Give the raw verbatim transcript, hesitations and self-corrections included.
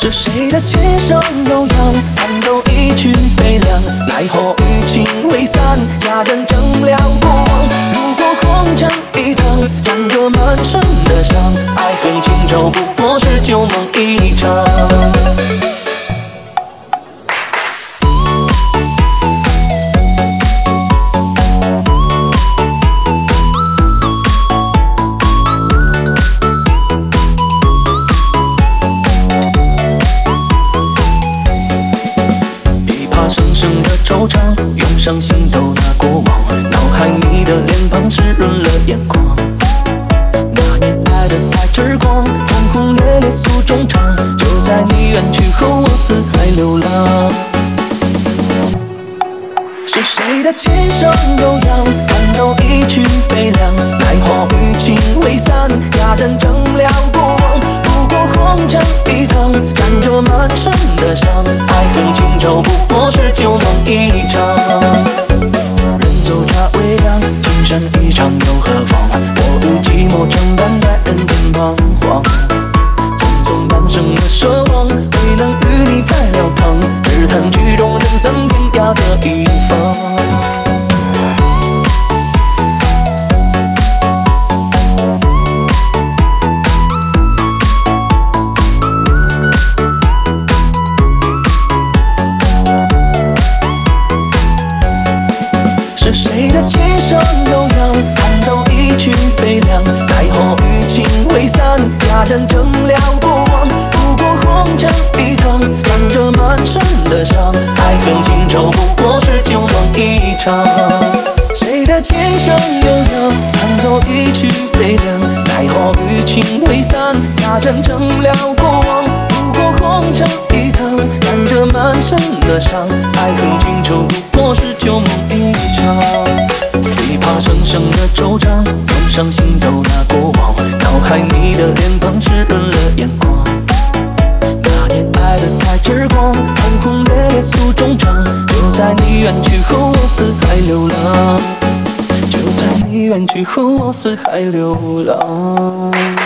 是谁的琴声悠扬，弹奏一曲悲凉，奈何雨尽未散，佳人正了过往。如果红尘一趟，染得满身的伤，爱恨情仇不过是旧梦一场。惆怅涌上心头那过往，脑海你的脸庞湿润了眼眶。那年爱得太痴狂，轰轰烈烈诉衷肠，就在你远去后，我四海流浪。是谁的琴声悠扬，弹奏一曲悲凉，奈何雨尽未散，佳人正了过往。如果红尘一趟，染着满身的伤，爱恨情仇不过是旧梦一场。人走茶未凉，情深一场又何妨？我与寂寞承担在人间彷徨。匆匆半生的奢望，未能与你开了膛，只叹曲终人散天涯各一方。是谁的琴声悠扬，弹奏一曲悲凉，奈何雨尽未散，佳人正了过往。如果红尘一趟，染着满身的伤，爱恨情仇不过是旧梦一场。谁的琴声悠扬，弹奏一曲悲凉，奈何雨尽未散，佳人正了过往。如果红尘一趟，染着满身的伤，爱恨情仇不过是旧梦一场。最怕生生的惆怅涌上心头那过往，脑海你的脸庞湿润了眼眶。那年爱得太痴狂，轰轰烈烈诉衷肠，就在你远去后，我四海流浪。就在你远去后，我四海流浪。